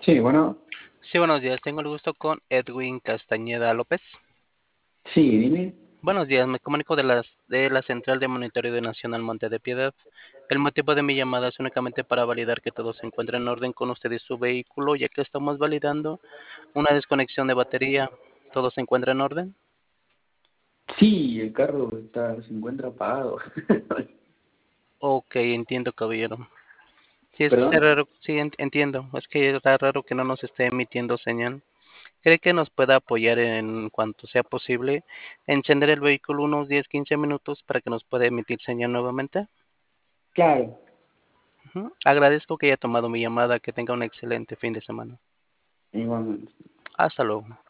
Sí, bueno, Sí, buenos días. Tengo el gusto con Edwin Castañeda López. sí, dime. Buenos días. Me comunico de la Central de Monitoreo de Nacional Monte de Piedad. El motivo de mi llamada es únicamente para validar que todo se encuentra en orden con usted y su vehículo, ya que estamos validando una desconexión de batería. ¿Todo se encuentra en orden? Sí, el carro se encuentra apagado. Ok, entiendo, caballero. Sí, es que está ¿Perdón? raro. Sí, entiendo. Es que está raro que no nos esté emitiendo señal. ¿Cree que nos pueda apoyar en cuanto sea posible? Encender el vehículo unos 10-15 minutos para que nos pueda emitir señal nuevamente. Claro, Ujú. Agradezco que haya tomado mi llamada. Que tenga un excelente fin de semana. igualmente. Hasta luego.